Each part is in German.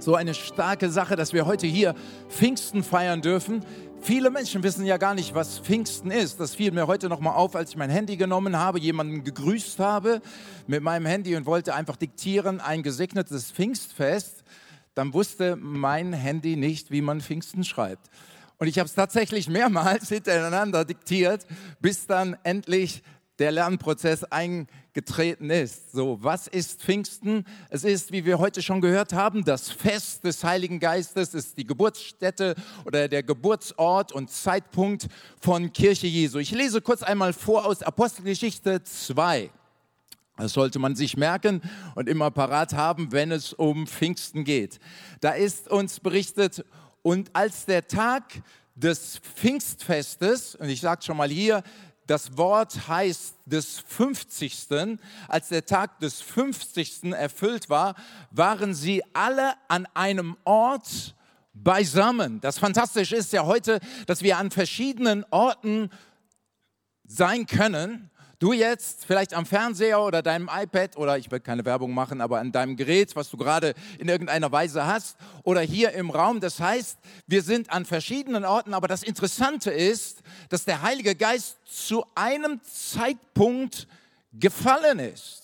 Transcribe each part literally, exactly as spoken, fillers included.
So eine starke Sache, dass wir heute hier Pfingsten feiern dürfen. Viele Menschen wissen ja gar nicht, was Pfingsten ist. Das fiel mir heute nochmal auf, als ich mein Handy genommen habe, jemanden gegrüßt habe mit meinem Handy und wollte einfach diktieren, ein gesegnetes Pfingstfest. Dann wusste mein Handy nicht, wie man Pfingsten schreibt. Und ich habe es tatsächlich mehrmals hintereinander diktiert, bis dann endlich der Lernprozess eingetreten ist. So, was ist Pfingsten? Es ist, wie wir heute schon gehört haben, das Fest des Heiligen Geistes, es ist die Geburtsstätte oder der Geburtsort und Zeitpunkt von Kirche Jesu. Ich lese kurz einmal vor aus Apostelgeschichte zwei. Das sollte man sich merken und immer parat haben, wenn es um Pfingsten geht. Da ist uns berichtet, und als der Tag des Pfingstfestes, und ich sage schon mal hier, das Wort heißt des fünfzigsten. Als der Tag des fünfzigsten erfüllt war, waren sie alle an einem Ort beisammen. Das Fantastische ist ja heute, dass wir an verschiedenen Orten sein können. Du jetzt vielleicht am Fernseher oder deinem iPad oder ich will keine Werbung machen, aber an deinem Gerät, was du gerade in irgendeiner Weise hast oder hier im Raum. Das heißt, wir sind an verschiedenen Orten, aber das Interessante ist, dass der Heilige Geist zu einem Zeitpunkt gefallen ist.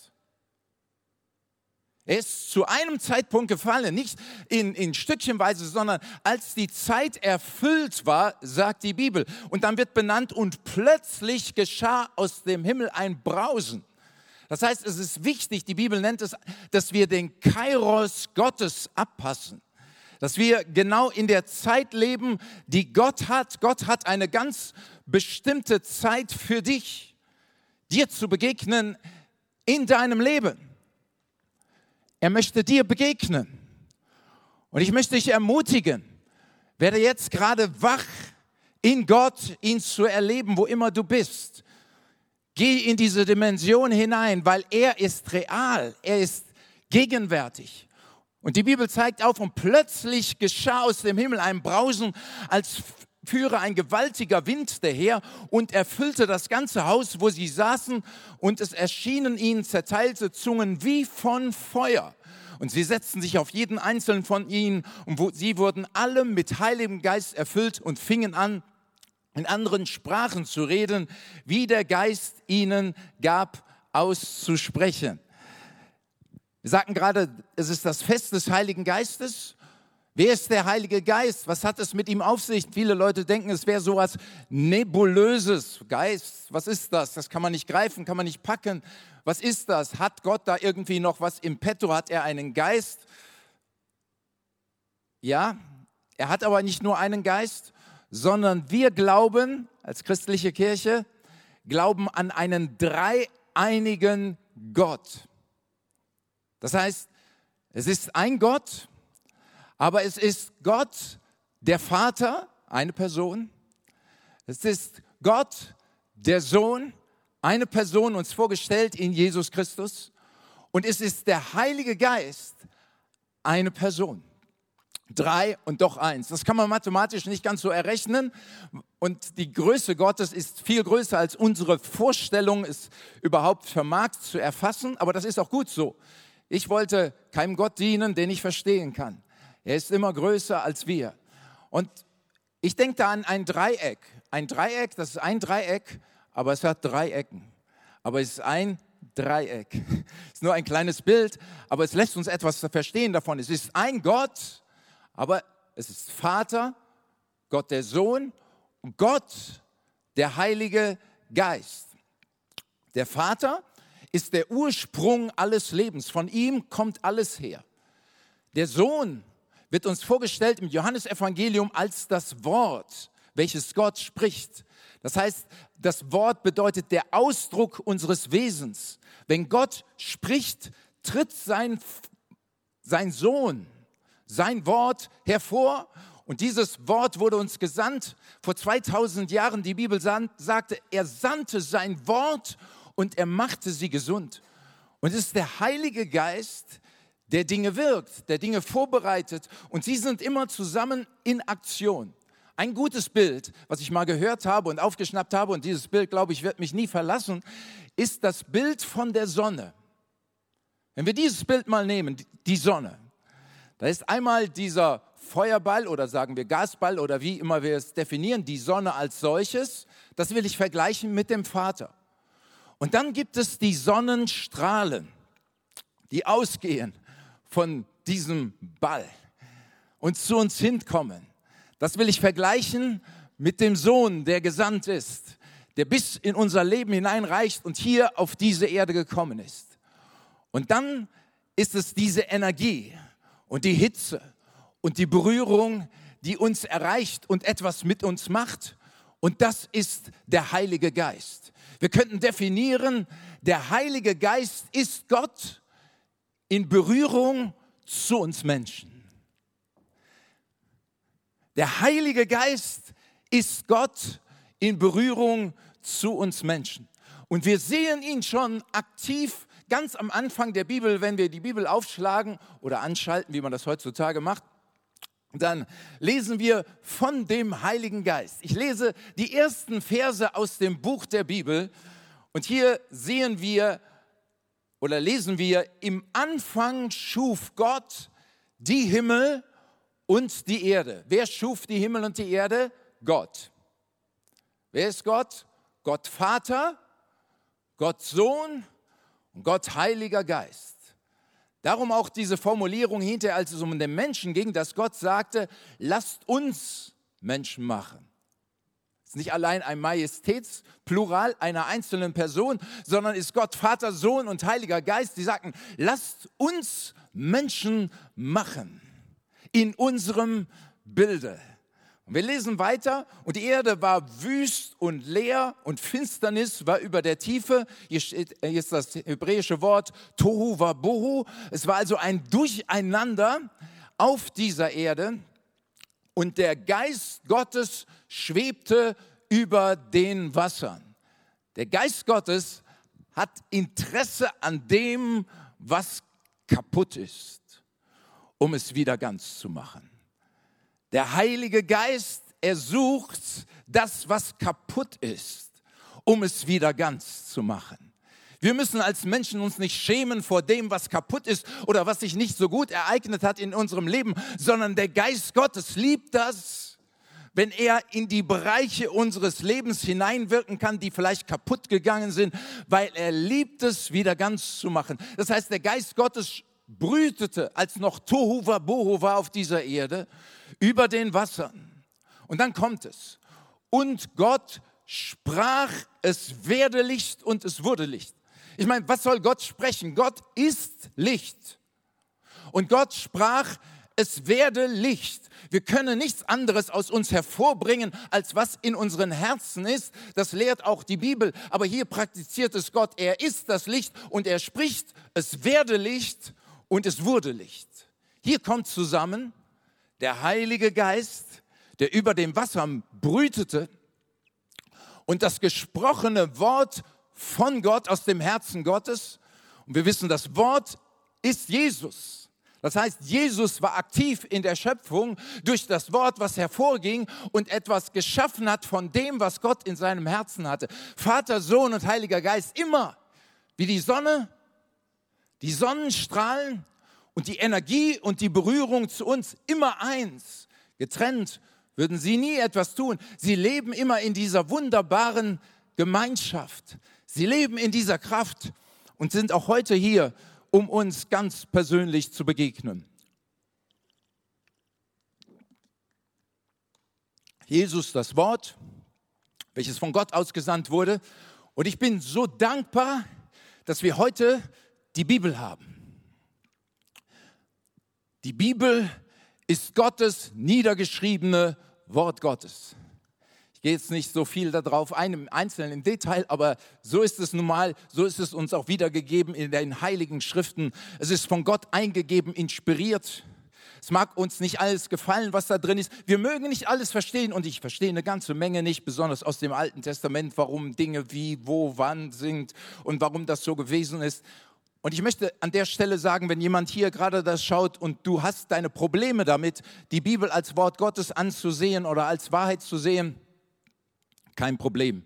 Er ist zu einem Zeitpunkt gefallen, nicht in, in Stückchenweise, sondern als die Zeit erfüllt war, sagt die Bibel. Und dann wird benannt, und plötzlich geschah aus dem Himmel ein Brausen. Das heißt, es ist wichtig, die Bibel nennt es, dass wir den Kairos Gottes abpassen. Dass wir genau in der Zeit leben, die Gott hat. Gott hat eine ganz bestimmte Zeit für dich, dir zu begegnen in deinem Leben. Er möchte dir begegnen. Und ich möchte dich ermutigen, werde jetzt gerade wach in Gott, ihn zu erleben, wo immer du bist. Geh in diese Dimension hinein, weil er ist real, er ist gegenwärtig. Und die Bibel zeigt auf, und plötzlich geschah aus dem Himmel ein Brausen, als führe ein gewaltiger Wind daher und erfüllte das ganze Haus, wo sie saßen, und es erschienen ihnen zerteilte Zungen wie von Feuer. Und sie setzten sich auf jeden einzelnen von ihnen, und wo, sie wurden alle mit Heiligem Geist erfüllt und fingen an, in anderen Sprachen zu reden, wie der Geist ihnen gab, auszusprechen. Wir sagten gerade, es ist das Fest des Heiligen Geistes. Wer ist der Heilige Geist? Was hat es mit ihm auf sich? Viele Leute denken, es wäre sowas Nebulöses. Geist, was ist das? Das kann man nicht greifen, kann man nicht packen. Was ist das? Hat Gott da irgendwie noch was im Petto? Hat er einen Geist? Ja, er hat aber nicht nur einen Geist, sondern wir glauben, als christliche Kirche, glauben an einen dreieinigen Gott. Das heißt, es ist ein Gott, aber es ist Gott, der Vater, eine Person. Es ist Gott, der Sohn, eine Person, uns vorgestellt in Jesus Christus. Und es ist der Heilige Geist, eine Person. Drei und doch eins. Das kann man mathematisch nicht ganz so errechnen. Und die Größe Gottes ist viel größer, als unsere Vorstellung es überhaupt vermag zu erfassen. Aber das ist auch gut so. Ich wollte keinem Gott dienen, den ich verstehen kann. Er ist immer größer als wir. Und ich denke da an ein Dreieck. Ein Dreieck, das ist ein Dreieck, aber es hat drei Ecken. Aber es ist ein Dreieck. Es ist nur ein kleines Bild, aber es lässt uns etwas verstehen davon. Es ist ein Gott, aber es ist Vater, Gott der Sohn und Gott der Heilige Geist. Der Vater ist der Ursprung alles Lebens. Von ihm kommt alles her. Der Sohn wird uns vorgestellt im Johannesevangelium als das Wort, welches Gott spricht. Das heißt, das Wort bedeutet der Ausdruck unseres Wesens. Wenn Gott spricht, tritt sein, sein Sohn, sein Wort hervor. Und dieses Wort wurde uns gesandt vor zweitausend Jahren. Die Bibel sagte, er sandte sein Wort und er machte sie gesund. Und es ist der Heilige Geist, der Dinge wirkt, der Dinge vorbereitet, und sie sind immer zusammen in Aktion. Ein gutes Bild, was ich mal gehört habe und aufgeschnappt habe, und dieses Bild, glaube ich, wird mich nie verlassen, ist das Bild von der Sonne. Wenn wir dieses Bild mal nehmen, die Sonne, Da ist einmal dieser Feuerball oder sagen wir Gasball oder wie immer wir es definieren, die Sonne als solches. Das will ich vergleichen mit dem Vater. Und dann gibt es die Sonnenstrahlen, die ausgehen von diesem Ball und zu uns hinkommen. Das will ich vergleichen mit dem Sohn, der gesandt ist, der bis in unser Leben hineinreicht und hier auf diese Erde gekommen ist. Und dann ist es diese Energie und die Hitze und die Berührung, die uns erreicht und etwas mit uns macht. Und das ist der Heilige Geist. Wir könnten definieren, der Heilige Geist ist Gott in Berührung zu uns Menschen. Der Heilige Geist ist Gott in Berührung zu uns Menschen. Und wir sehen ihn schon aktiv ganz am Anfang der Bibel, wenn wir die Bibel aufschlagen oder anschalten, wie man das heutzutage macht. Dann lesen wir von dem Heiligen Geist. Ich lese die ersten Verse aus dem Buch der Bibel und hier sehen wir oder lesen wir, im Anfang schuf Gott die Himmel und die Erde. Wer schuf die Himmel und die Erde? Gott. Wer ist Gott? Gott Vater, Gott Sohn und Gott Heiliger Geist. Darum auch diese Formulierung hinterher, als es um den Menschen ging, dass Gott sagte, lasst uns Menschen machen. Es ist nicht allein ein Majestätsplural einer einzelnen Person, sondern ist Gott Vater, Sohn und Heiliger Geist, die sagten, lasst uns Menschen machen in unserem Bilde. Und wir lesen weiter, und die Erde war wüst und leer und Finsternis war über der Tiefe. Hier steht jetzt das hebräische Wort Tohu Wabohu. Es war also ein Durcheinander auf dieser Erde und der Geist Gottes schwebte über den Wassern. Der Geist Gottes hat Interesse an dem, was kaputt ist, um es wieder ganz zu machen. Der Heilige Geist, er sucht das, was kaputt ist, um es wieder ganz zu machen. Wir müssen als Menschen uns nicht schämen vor dem, was kaputt ist oder was sich nicht so gut ereignet hat in unserem Leben, sondern der Geist Gottes liebt das, wenn er in die Bereiche unseres Lebens hineinwirken kann, die vielleicht kaputt gegangen sind, weil er liebt es, wieder ganz zu machen. Das heißt, der Geist Gottes brütete, als noch Tohu Wabohu war auf dieser Erde, über den Wassern. Und dann kommt es. Und Gott sprach, es werde Licht und es wurde Licht. Ich meine, was soll Gott sprechen? Gott ist Licht. Und Gott sprach, es werde Licht. Wir können nichts anderes aus uns hervorbringen, als was in unseren Herzen ist. Das lehrt auch die Bibel. Aber hier praktiziert es Gott. Er ist das Licht und er spricht, es werde Licht und es wurde Licht. Hier kommt zusammen der Heilige Geist, der über dem Wasser brütete und das gesprochene Wort von Gott aus dem Herzen Gottes. Und wir wissen, das Wort ist Jesus. Das heißt, Jesus war aktiv in der Schöpfung durch das Wort, was hervorging und etwas geschaffen hat von dem, was Gott in seinem Herzen hatte. Vater, Sohn und Heiliger Geist, immer wie die Sonne, die Sonnenstrahlen und die Energie und die Berührung zu uns, immer eins. Getrennt würden sie nie etwas tun. Sie leben immer in dieser wunderbaren Gemeinschaft. Sie leben in dieser Kraft und sind auch heute hier, um uns ganz persönlich zu begegnen. Jesus, das Wort, welches von Gott ausgesandt wurde. Und ich bin so dankbar, dass wir heute die Bibel haben. Die Bibel ist Gottes niedergeschriebene Wort Gottes. Ich gehe jetzt nicht so viel darauf ein, im Einzelnen, im Detail, aber so ist es nun mal, so ist es uns auch wiedergegeben in den Heiligen Schriften. Es ist von Gott eingegeben, inspiriert. Es mag uns nicht alles gefallen, was da drin ist. Wir mögen nicht alles verstehen und ich verstehe eine ganze Menge nicht, besonders aus dem Alten Testament, warum Dinge wie, wo, wann sind und warum das so gewesen ist. Und ich möchte an der Stelle sagen, wenn jemand hier gerade das schaut und du hast deine Probleme damit, die Bibel als Wort Gottes anzusehen oder als Wahrheit zu sehen, kein Problem.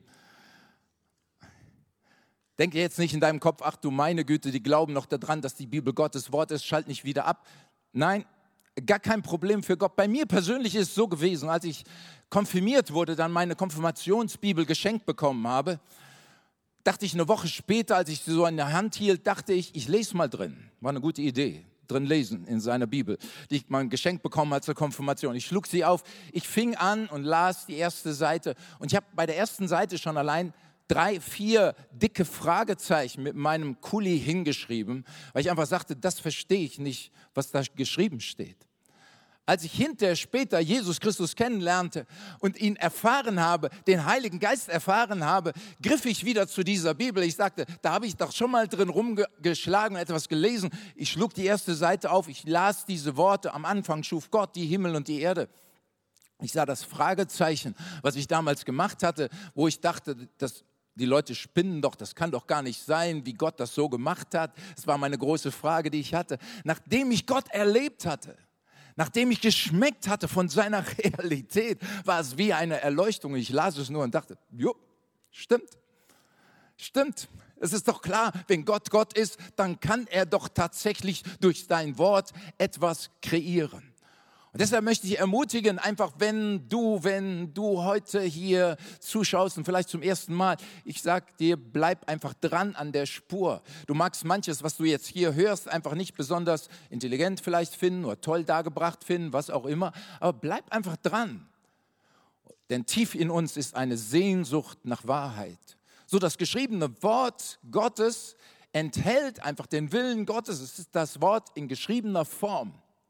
Denke jetzt nicht in deinem Kopf, ach du meine Güte, die glauben noch daran, dass die Bibel Gottes Wort ist, schalt nicht wieder ab. Nein, gar kein Problem für Gott. Bei mir persönlich ist es so gewesen, als ich konfirmiert wurde, dann meine Konfirmationsbibel geschenkt bekommen habe, dachte ich eine Woche später, als ich sie so in der Hand hielt, dachte ich, ich lese mal drin. War eine gute Idee, drin lesen in seiner Bibel, die ich mal geschenkt bekommen habe zur Konfirmation. Ich schlug sie auf, ich fing an und las die erste Seite. Und ich habe bei der ersten Seite schon allein drei, vier dicke Fragezeichen mit meinem Kuli hingeschrieben, weil ich einfach sagte, das verstehe ich nicht, was da geschrieben steht. Als ich hinterher später Jesus Christus kennenlernte und ihn erfahren habe, den Heiligen Geist erfahren habe, griff ich wieder zu dieser Bibel. Ich sagte, da habe ich doch schon mal drin rumgeschlagen und etwas gelesen. Ich schlug die erste Seite auf, ich las diese Worte. Am Anfang schuf Gott die Himmel und die Erde. Ich sah das Fragezeichen, was ich damals gemacht hatte, wo ich dachte, das Die Leute spinnen doch, das kann doch gar nicht sein, wie Gott das so gemacht hat. Das war meine große Frage, die ich hatte. Nachdem ich Gott erlebt hatte, nachdem ich geschmeckt hatte von seiner Realität, war es wie eine Erleuchtung. Ich las es nur und dachte, jo, stimmt, stimmt. Es ist doch klar, wenn Gott Gott ist, dann kann er doch tatsächlich durch sein Wort etwas kreieren. Und deshalb möchte ich ermutigen, einfach wenn du, wenn du heute hier zuschaust und vielleicht zum ersten Mal, ich sag dir, bleib einfach dran an der Spur. Du magst manches, was du jetzt hier hörst, einfach nicht besonders intelligent vielleicht finden oder toll dargebracht finden, was auch immer, aber bleib einfach dran. Denn tief in uns ist eine Sehnsucht nach Wahrheit. So das geschriebene Wort Gottes enthält einfach den Willen Gottes. Es ist das Wort in geschriebener Form.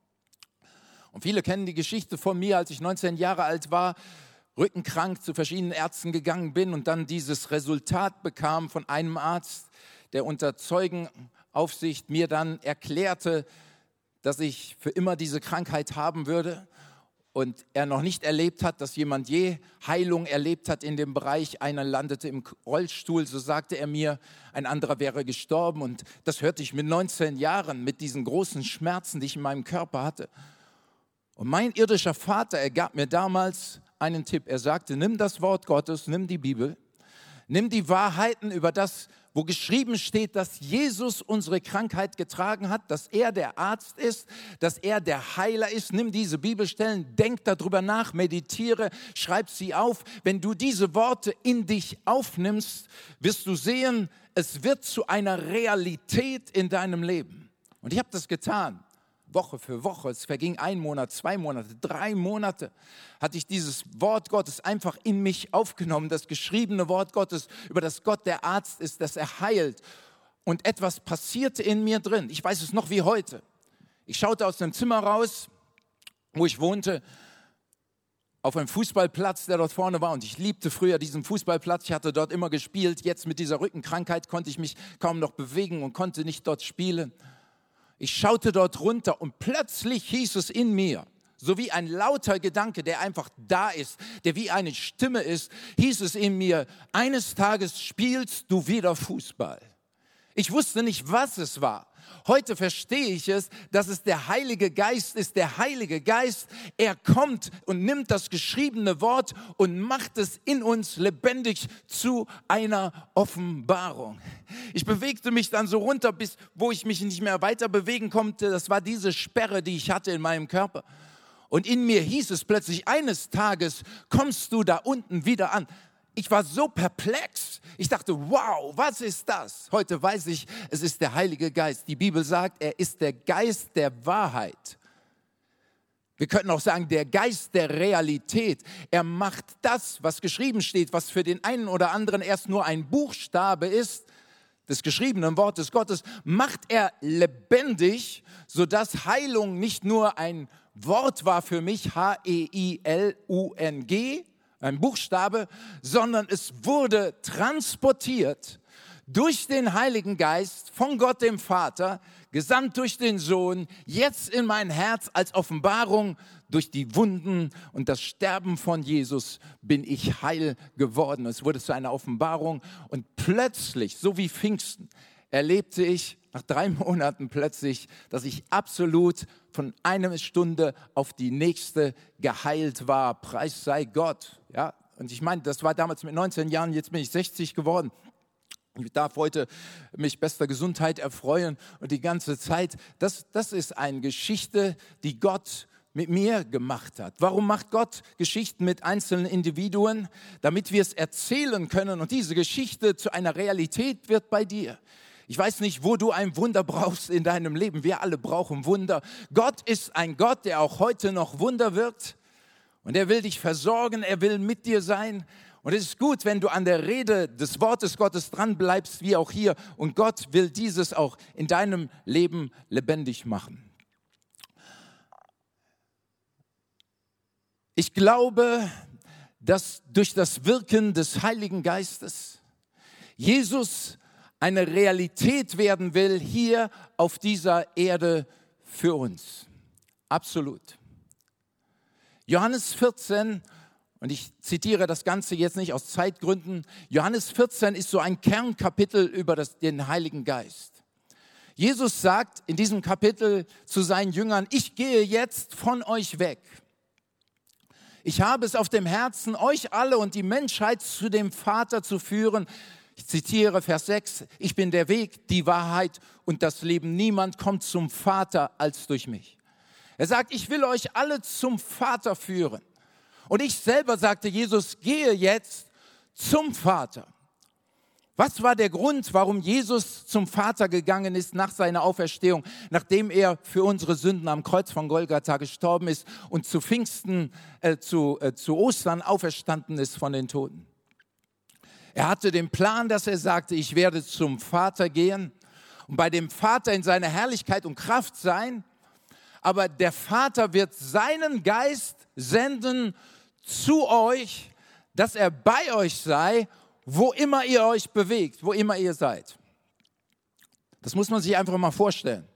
Und viele kennen die Geschichte von mir, als ich neunzehn Jahre alt war, rückenkrank zu verschiedenen Ärzten gegangen bin und dann dieses Resultat bekam von einem Arzt, der unter Zeugenaufsicht mir dann erklärte, dass ich für immer diese Krankheit haben würde und er noch nicht erlebt hat, dass jemand je Heilung erlebt hat in dem Bereich. Einer landete im Rollstuhl, so sagte er mir, ein anderer wäre gestorben und das hörte ich mit neunzehn Jahren, mit diesen großen Schmerzen, die ich in meinem Körper hatte. Und mein irdischer Vater, er gab mir damals einen Tipp. Er sagte, nimm das Wort Gottes, nimm die Bibel, nimm die Wahrheiten über das, wo geschrieben steht, dass Jesus unsere Krankheit getragen hat, dass er der Arzt ist, dass er der Heiler ist. Nimm diese Bibelstellen, denk darüber nach, meditiere, schreib sie auf. Wenn du diese Worte in dich aufnimmst, wirst du sehen, es wird zu einer Realität in deinem Leben. Und ich habe das getan. Woche für Woche, es verging ein Monat, zwei Monate, drei Monate, hatte ich dieses Wort Gottes einfach in mich aufgenommen, das geschriebene Wort Gottes, über das Gott der Arzt ist, das er heilt. Und etwas passierte in mir drin. Ich weiß es noch wie heute. Ich schaute aus dem Zimmer raus, wo ich wohnte, auf einen Fußballplatz, der dort vorne war. Und ich liebte früher diesen Fußballplatz. Ich hatte dort immer gespielt. Jetzt mit dieser Rückenkrankheit konnte ich mich kaum noch bewegen und konnte nicht dort spielen. Ich schaute dort runter und plötzlich hieß es in mir, so wie ein lauter Gedanke, der einfach da ist, der wie eine Stimme ist, hieß es in mir, eines Tages spielst du wieder Fußball. Ich wusste nicht, was es war. Heute verstehe ich es, dass es der Heilige Geist ist. Der Heilige Geist, er kommt und nimmt das geschriebene Wort und macht es in uns lebendig zu einer Offenbarung. Ich bewegte mich dann so runter, bis wo ich mich nicht mehr weiter bewegen konnte. Das war diese Sperre, die ich hatte in meinem Körper. Und in mir hieß es plötzlich, eines Tages kommst du da unten wieder an. Ich war so perplex. Ich dachte, wow, was ist das? Heute weiß ich, es ist der Heilige Geist. Die Bibel sagt, er ist der Geist der Wahrheit. Wir könnten auch sagen, der Geist der Realität. Er macht das, was geschrieben steht, was für den einen oder anderen erst nur ein Buchstabe ist, des geschriebenen Wortes Gottes, macht er lebendig, sodass Heilung nicht nur ein Wort war für mich, H E I L U N G, ein Buchstabe, sondern es wurde transportiert durch den Heiligen Geist von Gott dem Vater, gesandt durch den Sohn, jetzt in mein Herz als Offenbarung. Durch die Wunden und das Sterben von Jesus bin ich heil geworden. Es wurde zu einer Offenbarung und plötzlich, so wie Pfingsten, erlebte ich nach drei Monaten plötzlich, dass ich absolut von einer Stunde auf die nächste geheilt war. Preis sei Gott. Ja, und ich meine, das war damals mit neunzehn Jahren, jetzt bin ich sechzig geworden. Ich darf heute mich bester Gesundheit erfreuen und die ganze Zeit. Das, das ist eine Geschichte, die Gott mit mir gemacht hat. Warum macht Gott Geschichten mit einzelnen Individuen? Damit wir es erzählen können und diese Geschichte zu einer Realität wird bei dir. Ich weiß nicht, wo du ein Wunder brauchst in deinem Leben. Wir alle brauchen Wunder. Gott ist ein Gott, der auch heute noch Wunder wirkt. Und er will dich versorgen, er will mit dir sein. Und es ist gut, wenn du an der Rede des Wortes Gottes dran bleibst, wie auch hier. Und Gott will dieses auch in deinem Leben lebendig machen. Ich glaube, dass durch das Wirken des Heiligen Geistes Jesus eine Realität werden will hier auf dieser Erde für uns. Absolut. Johannes vierzehn, und ich zitiere das Ganze jetzt nicht aus Zeitgründen, Johannes vierzehn ist so ein Kernkapitel über das, den Heiligen Geist. Jesus sagt in diesem Kapitel zu seinen Jüngern, ich gehe jetzt von euch weg. Ich habe es auf dem Herzen, euch alle und die Menschheit zu dem Vater zu führen. Ich zitiere Vers sechs, ich bin der Weg, die Wahrheit und das Leben. Niemand kommt zum Vater als durch mich. Er sagt, ich will euch alle zum Vater führen. Und ich selber, sagte Jesus, gehe jetzt zum Vater. Was war der Grund, warum Jesus zum Vater gegangen ist nach seiner Auferstehung, nachdem er für unsere Sünden am Kreuz von Golgatha gestorben ist und zu Pfingsten, äh, zu, äh, zu Ostern auferstanden ist von den Toten? Er hatte den Plan, dass er sagte, ich werde zum Vater gehen und bei dem Vater in seiner Herrlichkeit und Kraft sein, aber der Vater wird seinen Geist senden zu euch, dass er bei euch sei, wo immer ihr euch bewegt, wo immer ihr seid. Das muss man sich einfach mal vorstellen.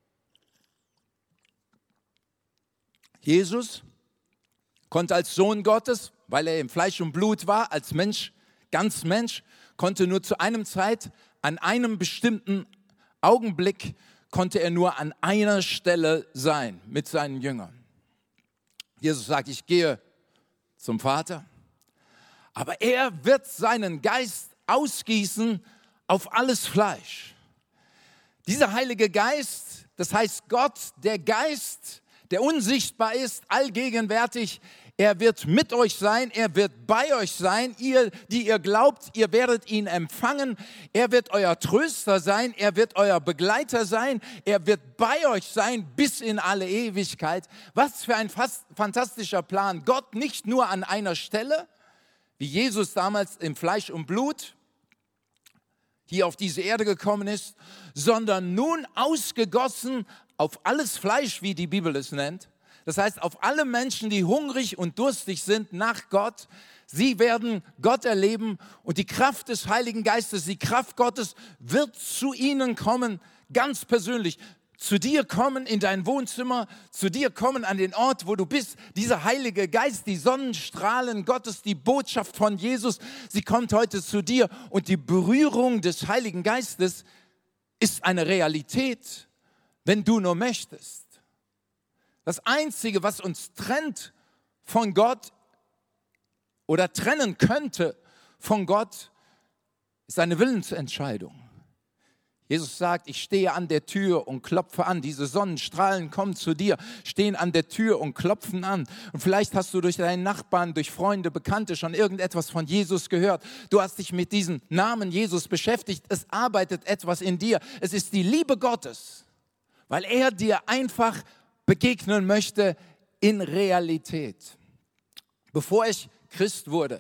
Jesus konnte als Sohn Gottes, weil er im Fleisch und Blut war, als Mensch, ganz Mensch, konnte nur zu einem Zeit, an einem bestimmten Augenblick, konnte er nur an einer Stelle sein mit seinen Jüngern. Jesus sagt, ich gehe zum Vater, aber er wird seinen Geist ausgießen auf alles Fleisch. Dieser Heilige Geist, das heißt Gott, der Geist, der unsichtbar ist, allgegenwärtig, er wird mit euch sein, er wird bei euch sein, ihr, die ihr glaubt, ihr werdet ihn empfangen, er wird euer Tröster sein, er wird euer Begleiter sein, er wird bei euch sein bis in alle Ewigkeit. Was für ein fast fantastischer Plan. Gott nicht nur an einer Stelle, wie Jesus damals im Fleisch und Blut hier auf diese Erde gekommen ist, sondern nun ausgegossen auf alles Fleisch, wie die Bibel es nennt. Das heißt, auf alle Menschen, die hungrig und durstig sind nach Gott, sie werden Gott erleben und die Kraft des Heiligen Geistes, die Kraft Gottes wird zu ihnen kommen, ganz persönlich. Zu dir kommen in dein Wohnzimmer, zu dir kommen an den Ort, wo du bist. Dieser Heilige Geist, die Sonnenstrahlen Gottes, die Botschaft von Jesus, sie kommt heute zu dir und die Berührung des Heiligen Geistes ist eine Realität, wenn du nur möchtest. Das Einzige, was uns trennt von Gott oder trennen könnte von Gott, ist eine Willensentscheidung. Jesus sagt, ich stehe an der Tür und klopfe an. Diese Sonnenstrahlen kommen zu dir, stehen an der Tür und klopfen an. Und vielleicht hast du durch deinen Nachbarn, durch Freunde, Bekannte schon irgendetwas von Jesus gehört. Du hast dich mit diesem Namen Jesus beschäftigt. Es arbeitet etwas in dir. Es ist die Liebe Gottes, weil er dir einfach begegnen möchte in Realität. Bevor ich Christ wurde,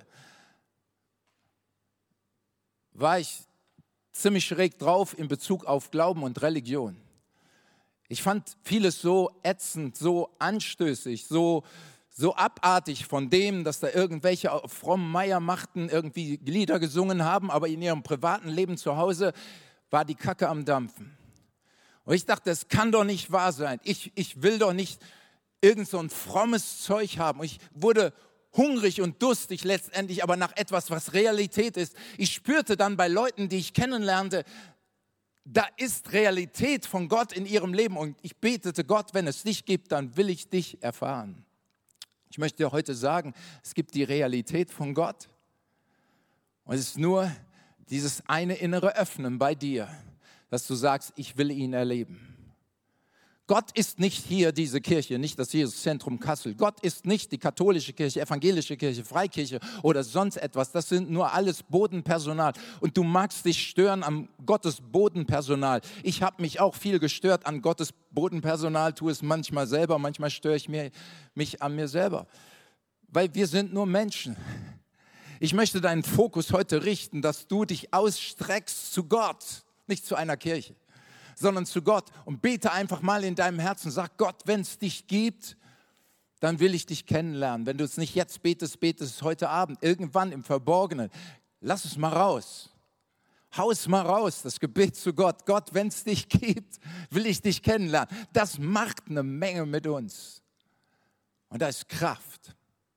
war ich ziemlich schräg drauf in Bezug auf Glauben und Religion. Ich fand vieles so ätzend, so anstößig, so, so abartig von dem, dass da irgendwelche auf frommen Meiermachten irgendwie Lieder gesungen haben, aber in ihrem privaten Leben zu Hause war die Kacke am Dampfen. Und ich dachte, das kann doch nicht wahr sein. Ich, ich will doch nicht irgend so ein frommes Zeug haben. Ich wurde hungrig und durstig letztendlich, aber nach etwas, was Realität ist. Ich spürte dann bei Leuten, die ich kennenlernte, da ist Realität von Gott in ihrem Leben. Und ich betete, Gott, wenn es dich gibt, dann will ich dich erfahren. Ich möchte dir heute sagen, es gibt die Realität von Gott. Und es ist nur dieses eine innere Öffnen bei dir, dass du sagst, ich will ihn erleben. Gott ist nicht hier diese Kirche, nicht das Jesuszentrum Kassel. Gott ist nicht die katholische Kirche, evangelische Kirche, Freikirche oder sonst etwas. Das sind nur alles Bodenpersonal. Und du magst dich stören am Gottes Bodenpersonal. Ich habe mich auch viel gestört an Gottes Bodenpersonal, tue es manchmal selber, manchmal störe ich mir, mich an mir selber. Weil wir sind nur Menschen. Ich möchte deinen Fokus heute richten, dass du dich ausstreckst zu Gott, nicht zu einer Kirche, sondern zu Gott, und bete einfach mal in deinem Herzen. Sag Gott, wenn es dich gibt, dann will ich dich kennenlernen. Wenn du es nicht jetzt betest, betest es heute Abend, irgendwann im Verborgenen. Lass es mal raus. Hau es mal raus, das Gebet zu Gott. Gott, wenn es dich gibt, will ich dich kennenlernen. Das macht eine Menge mit uns. Und da ist Kraft.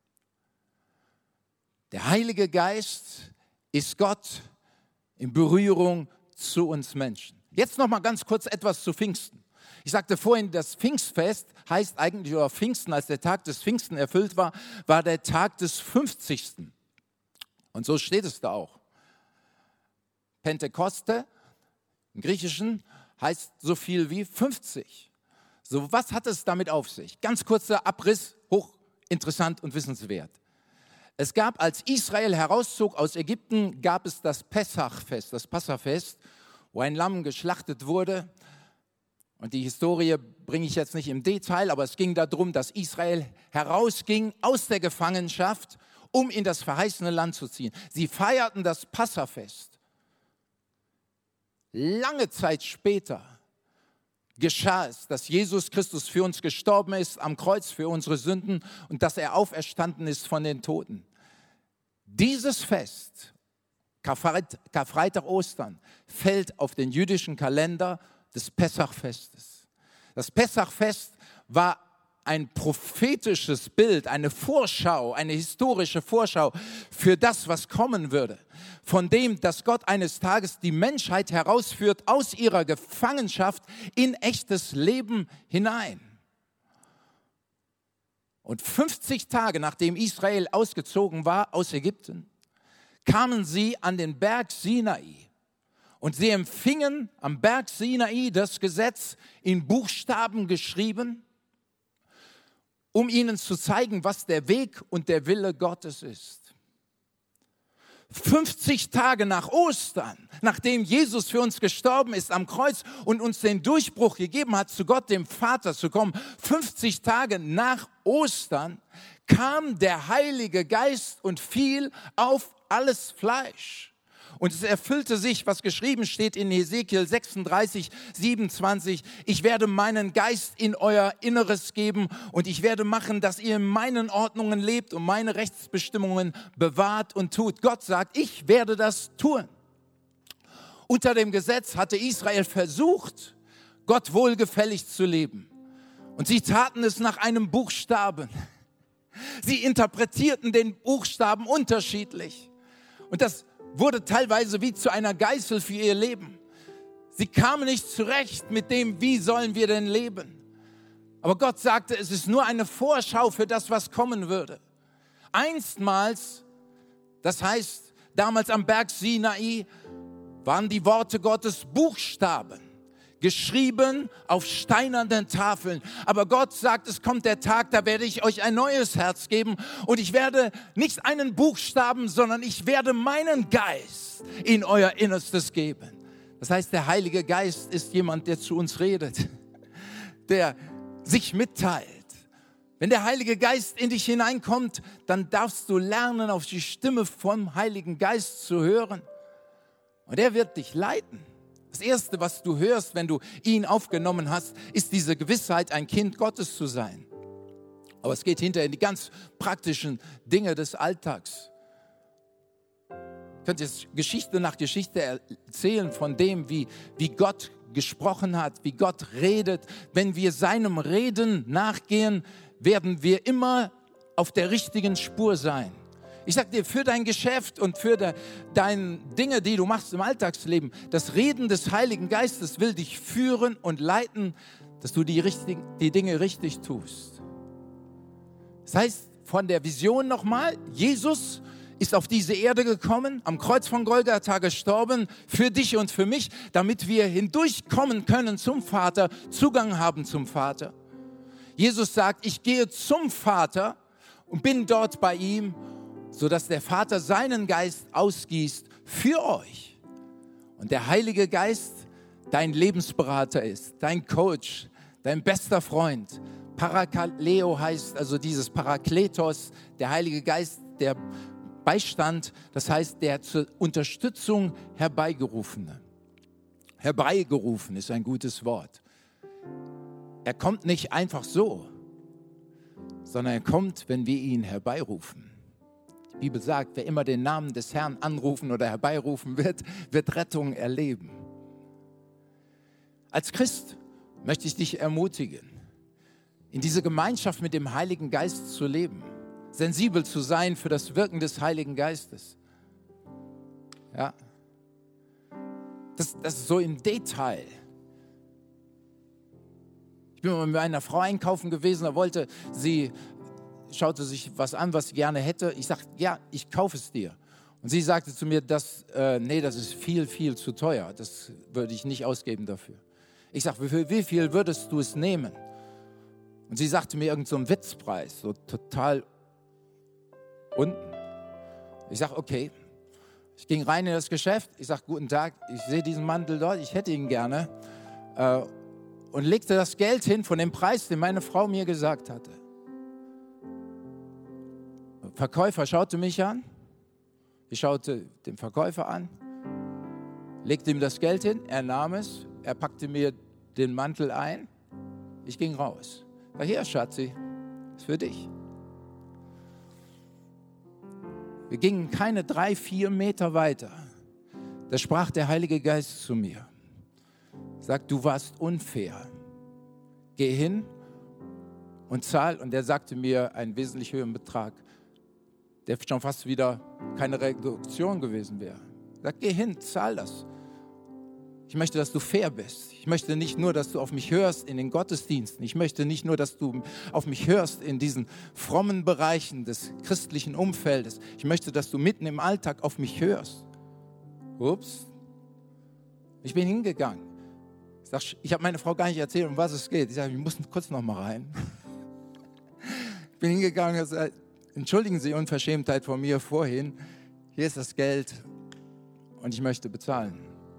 Der Heilige Geist ist Gott in Berührung zu uns Menschen. Jetzt noch mal ganz kurz etwas zu Pfingsten. Ich sagte vorhin, das Pfingstfest heißt eigentlich, oder Pfingsten, als der Tag des Pfingsten erfüllt war, war der Tag des fünfzigsten. Und so steht es da auch. Pentekoste im Griechischen heißt so viel wie fünfzig. So, was hat es damit auf sich? Ganz kurzer Abriss, hochinteressant und wissenswert. Es gab, als Israel herauszog aus Ägypten, gab es das Pessachfest, das Passafest, wo ein Lamm geschlachtet wurde. Und die Historie bringe ich jetzt nicht im Detail, aber es ging darum, dass Israel herausging aus der Gefangenschaft, um in das verheißene Land zu ziehen. Sie feierten das Passafest. Lange Zeit später geschah es, dass Jesus Christus für uns gestorben ist am Kreuz für unsere Sünden und dass er auferstanden ist von den Toten. Dieses Fest, Karfreitag, Ostern, fällt auf den jüdischen Kalender des Pessachfestes. Das Pessachfest war ein prophetisches Bild, eine Vorschau, eine historische Vorschau für das, was kommen würde. Von dem, dass Gott eines Tages die Menschheit herausführt aus ihrer Gefangenschaft in echtes Leben hinein. Und fünfzig Tage nachdem Israel ausgezogen war aus Ägypten, kamen sie an den Berg Sinai. Und sie empfingen am Berg Sinai das Gesetz in Buchstaben geschrieben, um ihnen zu zeigen, was der Weg und der Wille Gottes ist. fünfzig Tage nach Ostern, nachdem Jesus für uns gestorben ist am Kreuz und uns den Durchbruch gegeben hat, zu Gott, dem Vater, zu kommen, fünfzig Tage nach Ostern kam der Heilige Geist und fiel auf alles Fleisch. Und es erfüllte sich, was geschrieben steht in Hesekiel sechsunddreißig, siebenundzwanzig. Ich werde meinen Geist in euer Inneres geben und ich werde machen, dass ihr in meinen Ordnungen lebt und meine Rechtsbestimmungen bewahrt und tut. Gott sagt, ich werde das tun. Unter dem Gesetz hatte Israel versucht, Gott wohlgefällig zu leben. Und sie taten es nach einem Buchstaben. Sie interpretierten den Buchstaben unterschiedlich. Und das wurde teilweise wie zu einer Geißel für ihr Leben. Sie kamen nicht zurecht mit dem, wie sollen wir denn leben. Aber Gott sagte, es ist nur eine Vorschau für das, was kommen würde. Einstmals, das heißt, damals am Berg Sinai, waren die Worte Gottes Buchstaben, geschrieben auf steinernen Tafeln. Aber Gott sagt, es kommt der Tag, da werde ich euch ein neues Herz geben und ich werde nicht einen Buchstaben, sondern ich werde meinen Geist in euer Innerstes geben. Das heißt, der Heilige Geist ist jemand, der zu uns redet, der sich mitteilt. Wenn der Heilige Geist in dich hineinkommt, dann darfst du lernen, auf die Stimme vom Heiligen Geist zu hören. Und er wird dich leiten. Das Erste, was du hörst, wenn du ihn aufgenommen hast, ist diese Gewissheit, ein Kind Gottes zu sein. Aber es geht hinterher in die ganz praktischen Dinge des Alltags. Ich könnte jetzt Geschichte nach Geschichte erzählen von dem, wie, wie Gott gesprochen hat, wie Gott redet. Wenn wir seinem Reden nachgehen, werden wir immer auf der richtigen Spur sein. Ich sage dir, für dein Geschäft und für de, deine Dinge, die du machst im Alltagsleben, das Reden des Heiligen Geistes will dich führen und leiten, dass du die, richtigen, die Dinge richtig tust. Das heißt, von der Vision nochmal, Jesus ist auf diese Erde gekommen, am Kreuz von Golgatha gestorben, für dich und für mich, damit wir hindurchkommen können zum Vater, Zugang haben zum Vater. Jesus sagt, ich gehe zum Vater und bin dort bei ihm, sodass der Vater seinen Geist ausgießt für euch. Und der Heilige Geist dein Lebensberater ist, dein Coach, dein bester Freund. Parakaleo heißt also dieses Parakletos, der Heilige Geist, der Beistand, das heißt der zur Unterstützung herbeigerufene. Herbeigerufen ist ein gutes Wort. Er kommt nicht einfach so, sondern er kommt, wenn wir ihn herbeirufen. Die Bibel sagt, wer immer den Namen des Herrn anrufen oder herbeirufen wird, wird Rettung erleben. Als Christ möchte ich dich ermutigen, in diese Gemeinschaft mit dem Heiligen Geist zu leben, sensibel zu sein für das Wirken des Heiligen Geistes. Ja, das, das ist so im Detail. Ich bin mal mit einer Frau einkaufen gewesen, da wollte sie, schaute sich was an, was sie gerne hätte. Ich sagte, ja, ich kaufe es dir. Und sie sagte zu mir, das, äh, nee, das ist viel, viel zu teuer. Das würde ich nicht ausgeben dafür. Ich sagte, für wie viel würdest du es nehmen? Und sie sagte mir irgend so einen Witzpreis, so total unten. Ich sage, okay. Ich ging rein in das Geschäft. Ich sage, guten Tag, ich sehe diesen Mantel dort, ich hätte ihn gerne. Äh, und legte das Geld hin von dem Preis, den meine Frau mir gesagt hatte. Der Verkäufer schaute mich an. Ich schaute den Verkäufer an, legte ihm das Geld hin, er nahm es, er packte mir den Mantel ein. Ich ging raus. Na hier, Schatzi, ist für dich. Wir gingen keine drei, vier Meter weiter. Da sprach der Heilige Geist zu mir. Sagt, du warst unfair. Geh hin und zahl. Und er sagte mir einen wesentlich höheren Betrag, der schon fast wieder keine Reduktion gewesen wäre. Sagt, geh hin, zahl das. Ich möchte, dass du fair bist. Ich möchte nicht nur, dass du auf mich hörst in den Gottesdiensten. Ich möchte nicht nur, dass du auf mich hörst in diesen frommen Bereichen des christlichen Umfeldes. Ich möchte, dass du mitten im Alltag auf mich hörst. Ups. Ich bin hingegangen. Ich, sag, ich habe meine Frau gar nicht erzählt, um was es geht. Ich sage, wir mussten kurz noch mal rein. Ich bin hingegangen und gesagt, entschuldigen Sie die Unverschämtheit von mir vorhin. Hier ist das Geld und ich möchte bezahlen.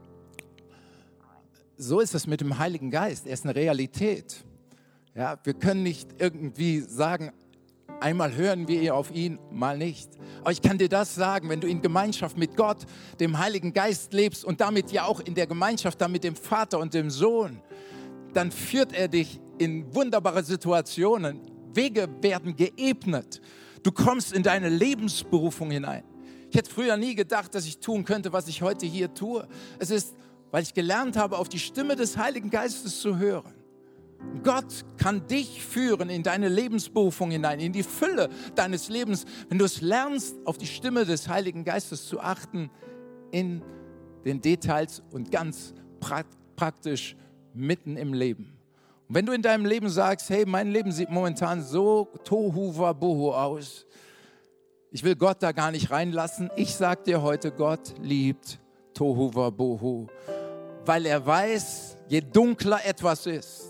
So ist es mit dem Heiligen Geist. Er ist eine Realität. Ja, wir können nicht irgendwie sagen, einmal hören wir auf ihn, mal nicht. Aber ich kann dir das sagen, wenn du in Gemeinschaft mit Gott, dem Heiligen Geist lebst und damit ja auch in der Gemeinschaft dann mit dem Vater und dem Sohn, dann führt er dich in wunderbare Situationen. Wege werden geebnet. Du kommst in deine Lebensberufung hinein. Ich hätte früher nie gedacht, dass ich tun könnte, was ich heute hier tue. Es ist, weil ich gelernt habe, auf die Stimme des Heiligen Geistes zu hören. Gott kann dich führen in deine Lebensberufung hinein, in die Fülle deines Lebens, wenn du es lernst, auf die Stimme des Heiligen Geistes zu achten, in den Details und ganz praktisch mitten im Leben. Und wenn du in deinem Leben sagst, hey, mein Leben sieht momentan so tohu wabohu aus, ich will Gott da gar nicht reinlassen, ich sage dir heute, Gott liebt tohu wabohu, weil er weiß, je dunkler etwas ist,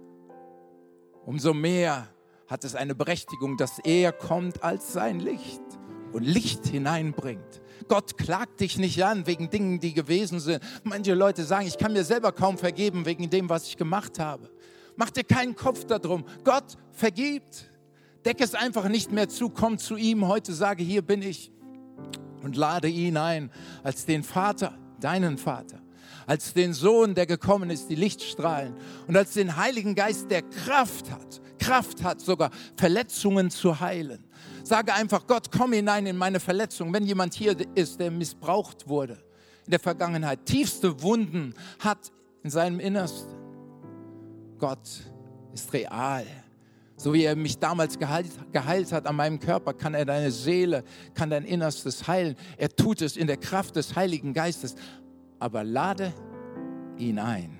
umso mehr hat es eine Berechtigung, dass er kommt als sein Licht und Licht hineinbringt. Gott klagt dich nicht an wegen Dingen, die gewesen sind. Manche Leute sagen, ich kann mir selber kaum vergeben wegen dem, was ich gemacht habe. Mach dir keinen Kopf darum. Gott vergibt. Deck es einfach nicht mehr zu. Komm zu ihm heute, sage, hier bin ich. Und lade ihn ein als den Vater, deinen Vater. Als den Sohn, der gekommen ist, die Lichtstrahlen. Und als den Heiligen Geist, der Kraft hat, Kraft hat sogar, Verletzungen zu heilen. Sage einfach, Gott, komm hinein in meine Verletzung. Wenn jemand hier ist, der missbraucht wurde in der Vergangenheit, tiefste Wunden hat in seinem Innersten. Gott ist real. So wie er mich damals geheilt, geheilt hat an meinem Körper, kann er deine Seele, kann dein Innerstes heilen. Er tut es in der Kraft des Heiligen Geistes. Aber lade ihn ein.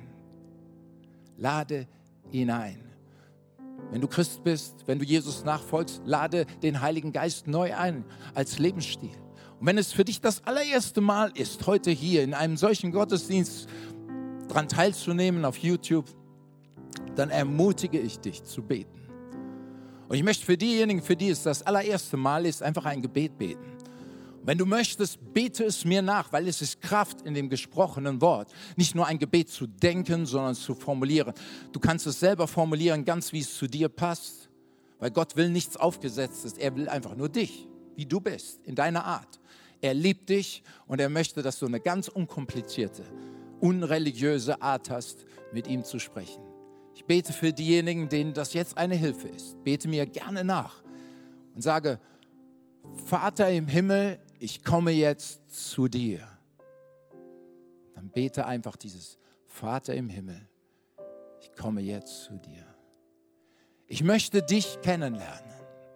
Lade ihn ein. Wenn du Christ bist, wenn du Jesus nachfolgst, lade den Heiligen Geist neu ein als Lebensstil. Und wenn es für dich das allererste Mal ist, heute hier in einem solchen Gottesdienst daran teilzunehmen auf YouTube, dann ermutige ich dich zu beten. Und ich möchte für diejenigen, für die es das allererste Mal ist, einfach ein Gebet beten. Und wenn du möchtest, bete es mir nach, weil es ist Kraft in dem gesprochenen Wort. Nicht nur ein Gebet zu denken, sondern zu formulieren. Du kannst es selber formulieren, ganz wie es zu dir passt, weil Gott will nichts Aufgesetztes. Er will einfach nur dich, wie du bist, in deiner Art. Er liebt dich und er möchte, dass du eine ganz unkomplizierte, unreligiöse Art hast, mit ihm zu sprechen. Ich bete für diejenigen, denen das jetzt eine Hilfe ist. Bete mir gerne nach und sage, Vater im Himmel, ich komme jetzt zu dir. Dann bete einfach dieses Vater im Himmel, ich komme jetzt zu dir. Ich möchte dich kennenlernen.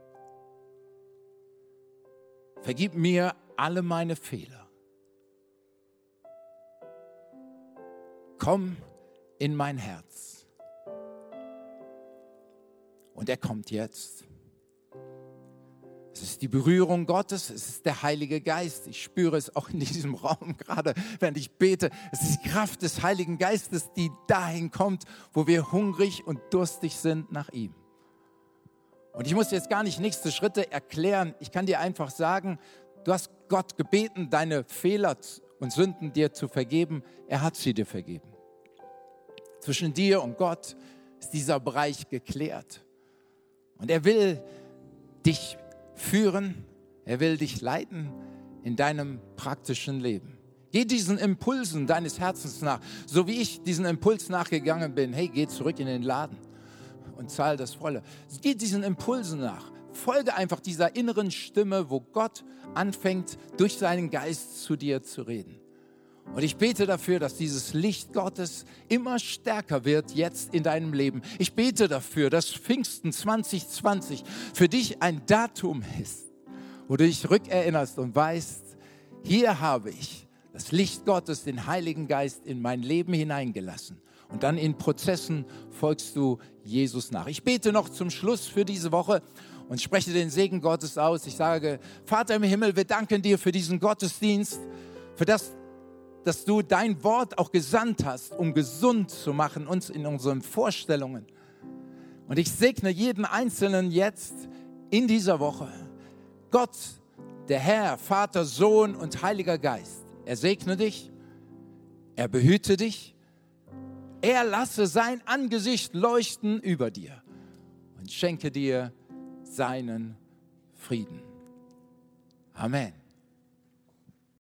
Vergib mir alle meine Fehler. Komm in mein Herz. Und er kommt jetzt. Es ist die Berührung Gottes, es ist der Heilige Geist. Ich spüre es auch in diesem Raum gerade, während ich bete. Es ist die Kraft des Heiligen Geistes, die dahin kommt, wo wir hungrig und durstig sind nach ihm. Und ich muss jetzt gar nicht nächste Schritte erklären. Ich kann dir einfach sagen, du hast Gott gebeten, deine Fehler und Sünden dir zu vergeben. Er hat sie dir vergeben. Zwischen dir und Gott ist dieser Bereich geklärt. Und er will dich führen, er will dich leiten in deinem praktischen Leben. Geh diesen Impulsen deines Herzens nach, so wie ich diesen Impuls nachgegangen bin. Hey, geh zurück in den Laden und zahl das Volle. Geh diesen Impulsen nach. Folge einfach dieser inneren Stimme, wo Gott anfängt, durch seinen Geist zu dir zu reden. Und ich bete dafür, dass dieses Licht Gottes immer stärker wird jetzt in deinem Leben. Ich bete dafür, dass Pfingsten zwanzig zwanzig für dich ein Datum ist, wo du dich rückerinnerst und weißt, hier habe ich das Licht Gottes, den Heiligen Geist in mein Leben hineingelassen. Und dann in Prozessen folgst du Jesus nach. Ich bete noch zum Schluss für diese Woche und spreche den Segen Gottes aus. Ich sage, Vater im Himmel, wir danken dir für diesen Gottesdienst, für das, dass du dein Wort auch gesandt hast, um gesund zu machen, uns in unseren Vorstellungen. Und ich segne jeden Einzelnen jetzt in dieser Woche. Gott, der Herr, Vater, Sohn und Heiliger Geist, er segne dich, er behüte dich, er lasse sein Angesicht leuchten über dir und schenke dir seinen Frieden. Amen.